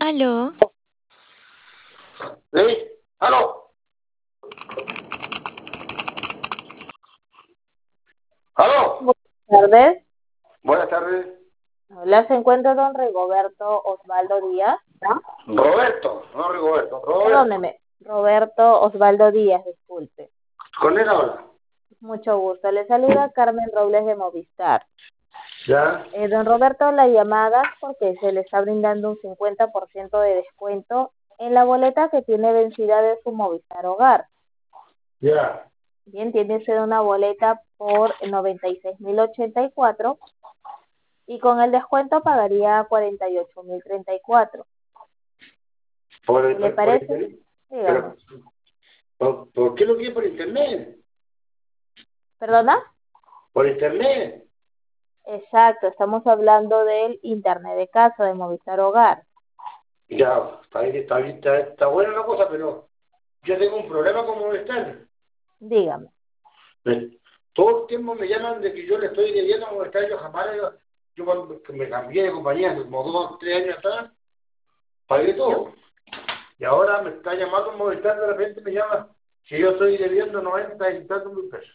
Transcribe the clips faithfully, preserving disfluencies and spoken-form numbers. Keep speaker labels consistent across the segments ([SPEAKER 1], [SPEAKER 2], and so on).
[SPEAKER 1] Aló,
[SPEAKER 2] ¿Sí? ¿Aló? ¿Aló?
[SPEAKER 3] Buenas tardes.
[SPEAKER 2] Buenas tardes.
[SPEAKER 3] Hola, se encuentra don Rigoberto Osvaldo Díaz.
[SPEAKER 2] Roberto, no Rigoberto, Roberto.
[SPEAKER 3] Perdóneme, Roberto Osvaldo Díaz, disculpe.
[SPEAKER 2] Con él habla.
[SPEAKER 3] Mucho gusto. Le saluda Carmen Robles de Movistar.
[SPEAKER 2] Ya.
[SPEAKER 3] Eh, don Roberto, la llamada porque se le está brindando un cincuenta por ciento de descuento en la boleta que tiene vencida de su Movistar Hogar.
[SPEAKER 2] Ya.
[SPEAKER 3] Bien, tiene usted una boleta por noventa y seis mil ochenta y cuatro y con el descuento pagaría cuarenta y ocho mil treinta y cuatro.
[SPEAKER 2] Por,
[SPEAKER 3] ¿Qué le
[SPEAKER 2] por- por
[SPEAKER 3] parece?
[SPEAKER 2] internet.
[SPEAKER 3] Dígame.
[SPEAKER 2] Pero, ¿por, por qué lo quiere por internet?
[SPEAKER 3] ¿Perdona?
[SPEAKER 2] Por internet.
[SPEAKER 3] Exacto, estamos hablando del internet de casa, de Movistar Hogar.
[SPEAKER 2] Ya, está bien, está bien, está, está buena la cosa, pero yo tengo un problema con Movistar.
[SPEAKER 3] Dígame.
[SPEAKER 2] Me- Todo el tiempo me llaman de que yo le estoy debiendo a Movistar. Yo jamás, le- yo cuando que me cambié de compañía, como dos, tres años atrás, pagué todo. Y ahora me está llamando Movistar, de repente me llama que yo estoy debiendo noventa y tantos mil pesos.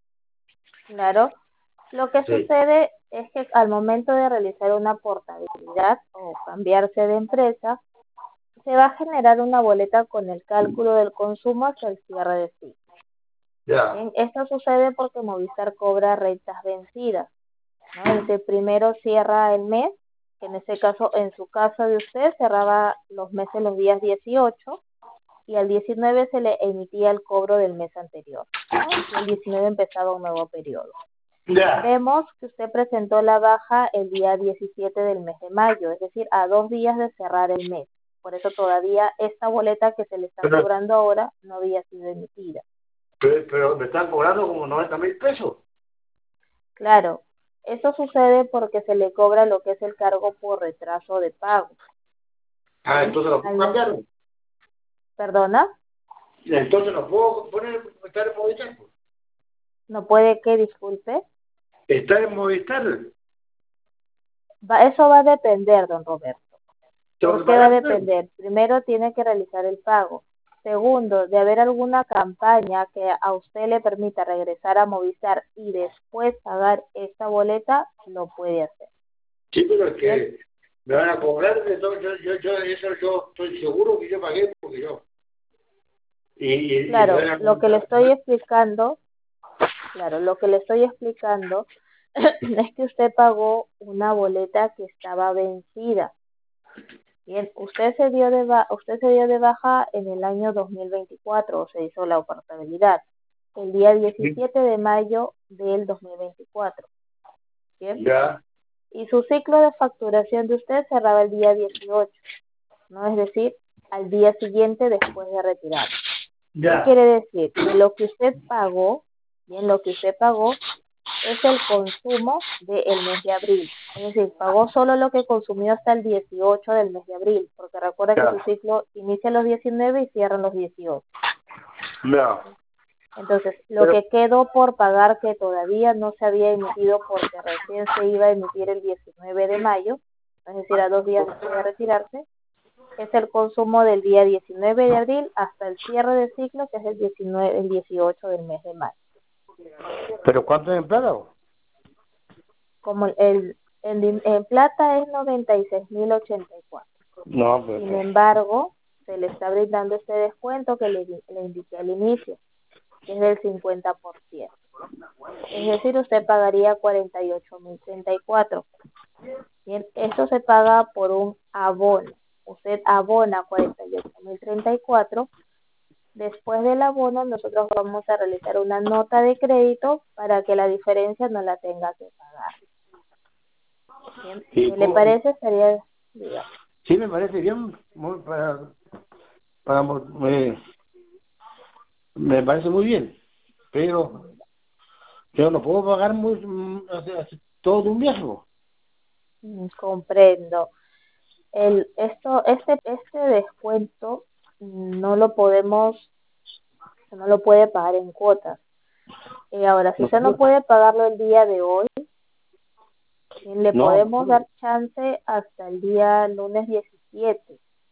[SPEAKER 3] Claro. Lo que
[SPEAKER 2] Sí.
[SPEAKER 3] sucede es que al momento de realizar una portabilidad o cambiarse de empresa, se va a generar una boleta con el cálculo del consumo hasta el cierre de ciclo.
[SPEAKER 2] Ya.
[SPEAKER 3] Bien, esto sucede porque Movistar cobra rentas vencidas, ¿no? Es decir, primero cierra el mes, que en este caso, en su caso de usted, cerraba los meses los días dieciocho y al diecinueve se le emitía el cobro del mes anterior, ¿no? Y el diecinueve empezaba un nuevo periodo.
[SPEAKER 2] Ya.
[SPEAKER 3] Vemos que usted presentó la baja el día diecisiete del mes de mayo, es decir, a dos días de cerrar el mes. Por eso todavía esta boleta que se le está
[SPEAKER 2] Pero,
[SPEAKER 3] cobrando ahora no había sido emitida.
[SPEAKER 2] pero, pero me están cobrando como noventa mil pesos.
[SPEAKER 3] Claro, eso sucede porque se le cobra lo que es el cargo por retraso de pago.
[SPEAKER 2] Ah,
[SPEAKER 3] ¿Sí?
[SPEAKER 2] entonces lo puedo
[SPEAKER 3] Al-
[SPEAKER 2] cambiar.
[SPEAKER 3] ¿Perdona?
[SPEAKER 2] Entonces lo puedo poner, estar en Movistar.
[SPEAKER 3] ¿No puede que disculpe?
[SPEAKER 2] Estar en Movistar.
[SPEAKER 3] Va, eso va a depender, don Roberto.
[SPEAKER 2] Tengo
[SPEAKER 3] ¿Por
[SPEAKER 2] que
[SPEAKER 3] qué va a
[SPEAKER 2] pagar primero.
[SPEAKER 3] depender? Primero tiene que realizar el pago. Segundo, de haber alguna campaña que a usted le permita regresar a Movistar y después pagar esta boleta, lo puede hacer.
[SPEAKER 2] Sí, pero es
[SPEAKER 3] Bien,
[SPEAKER 2] que me van a cobrar de todo. Yo, yo, yo, eso yo estoy seguro que yo pagué porque yo. Y, y, y me van
[SPEAKER 3] claro,
[SPEAKER 2] a
[SPEAKER 3] lo que le
[SPEAKER 2] cobrar.
[SPEAKER 3] estoy explicando, claro, lo que le estoy explicando es que usted pagó una boleta que estaba vencida. Bien, usted se dio de ba- usted se dio de baja en el año dos mil veinticuatro o se hizo la oportunidad el día diecisiete de mayo del dos mil veinticuatro. Bien,
[SPEAKER 2] Ya.
[SPEAKER 3] y su ciclo de facturación de usted cerraba el día dieciocho, ¿no? Es decir, al día siguiente después de retirar. ¿Qué
[SPEAKER 2] Ya.
[SPEAKER 3] quiere decir? Que lo que usted pagó, bien, lo que usted pagó es el consumo del mes de abril. Es decir, pagó solo lo que consumió hasta el dieciocho del mes de abril, porque recuerda que
[SPEAKER 2] Ya.
[SPEAKER 3] su ciclo inicia los diecinueve y cierra los dieciocho.
[SPEAKER 2] Ya.
[SPEAKER 3] Entonces, lo
[SPEAKER 2] Pero,
[SPEAKER 3] que quedó por pagar que todavía no se había emitido porque recién se iba a emitir el diecinueve de mayo, es decir, a dos días después de retirarse, es el consumo del día diecinueve de abril hasta el cierre de ciclo, que es el diecinueve, el dieciocho del mes de mayo.
[SPEAKER 2] pero ¿cuánto es en plata?
[SPEAKER 3] Como el, el, en plata es noventa y seis mil ochenta y cuatro.
[SPEAKER 2] No, pues.
[SPEAKER 3] Sin embargo, se le está brindando este descuento que le, le indiqué al inicio, que es del cincuenta por ciento. Es decir, usted pagaría cuarenta y ocho mil treinta y cuatro. Bien, esto se paga por un abono. Usted abona cuarenta y ocho mil treinta y cuatro. Después del abono, nosotros vamos a realizar una nota de crédito para que la diferencia no la tenga que pagar. Bien,
[SPEAKER 2] Sí,
[SPEAKER 3] ¿qué le
[SPEAKER 2] pues,
[SPEAKER 3] parece? Sería, diga.
[SPEAKER 2] sí me parece bien. Muy, para, para, me, me parece muy bien. Pero yo no puedo pagar muy, mm, hace- hace todo un viaje. Po.
[SPEAKER 3] Mm, comprendo. El, esto, este, este descuento no lo podemos, no lo puede pagar en cuotas. Eh, ahora, si
[SPEAKER 2] No,
[SPEAKER 3] usted no puede pagarlo el día de hoy, bien, le
[SPEAKER 2] no, no
[SPEAKER 3] podemos
[SPEAKER 2] puedo.
[SPEAKER 3] dar chance hasta el día lunes diecisiete.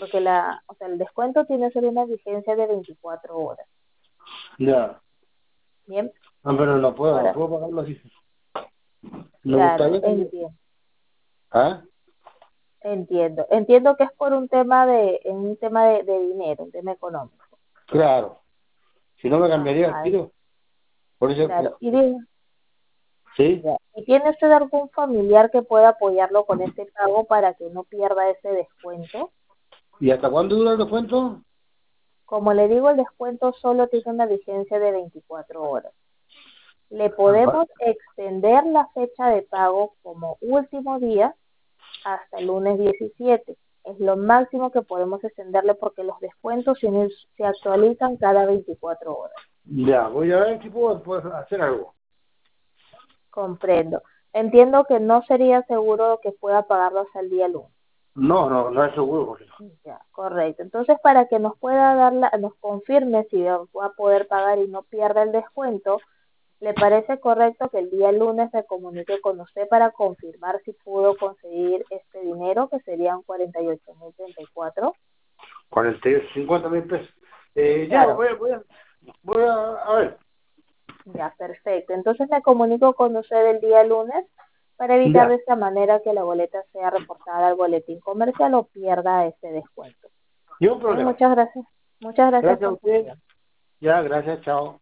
[SPEAKER 3] porque la, o sea, el descuento tiene solo una vigencia de veinticuatro horas.
[SPEAKER 2] Ya.
[SPEAKER 3] Bien,
[SPEAKER 2] Ah, pero no puedo, no
[SPEAKER 3] ahora,
[SPEAKER 2] puedo pagarlo así. Me
[SPEAKER 3] claro,
[SPEAKER 2] gustaría que...
[SPEAKER 3] entiendo,
[SPEAKER 2] ¿Ah?
[SPEAKER 3] entiendo. Entiendo que es por un tema de, en un tema de, de dinero, un tema económico.
[SPEAKER 2] Claro. Si no me cambiaría el
[SPEAKER 3] Ajá,
[SPEAKER 2] tiro. Por eso,
[SPEAKER 3] claro. Y
[SPEAKER 2] eh,
[SPEAKER 3] diga,
[SPEAKER 2] ¿sí?
[SPEAKER 3] ya. ¿Y tiene usted algún familiar que pueda apoyarlo con ese pago para que no pierda ese descuento?
[SPEAKER 2] ¿Y hasta cuándo dura el descuento?
[SPEAKER 3] Como le digo, el descuento solo tiene una vigencia de veinticuatro horas. Le
[SPEAKER 2] Ah,
[SPEAKER 3] podemos extender la fecha de pago como último día hasta el lunes diecisiete. Es lo máximo que podemos extenderle porque los descuentos se, se actualizan cada veinticuatro horas.
[SPEAKER 2] ya, voy a ver si puedo, puedo hacer algo.
[SPEAKER 3] Comprendo. Entiendo que no sería seguro que pueda pagarlo hasta el día lunes.
[SPEAKER 2] No, no, no es seguro. Porque...
[SPEAKER 3] Ya, correcto. Entonces, para que nos pueda dar la, nos confirme si va a poder pagar y no pierda el descuento, ¿le parece correcto que el día lunes se comunique con usted para confirmar si pudo conseguir este dinero, que serían cuarenta y ocho mil treinta y cuatro?
[SPEAKER 2] cuarenta y ocho, cincuenta mil pesos. Eh, ya,
[SPEAKER 3] Claro,
[SPEAKER 2] voy, a- voy, a, voy a, a ver.
[SPEAKER 3] ya, perfecto. Entonces me comunico con usted el día lunes para evitar de
[SPEAKER 2] Ya,
[SPEAKER 3] esta manera que la boleta sea reportada al boletín comercial o pierda este descuento.
[SPEAKER 2] ni un
[SPEAKER 3] Bien,
[SPEAKER 2] problema.
[SPEAKER 3] muchas gracias. Muchas gracias
[SPEAKER 2] Gracias a
[SPEAKER 3] por su
[SPEAKER 2] usted.
[SPEAKER 3] tiempo.
[SPEAKER 2] Ya, gracias, chao.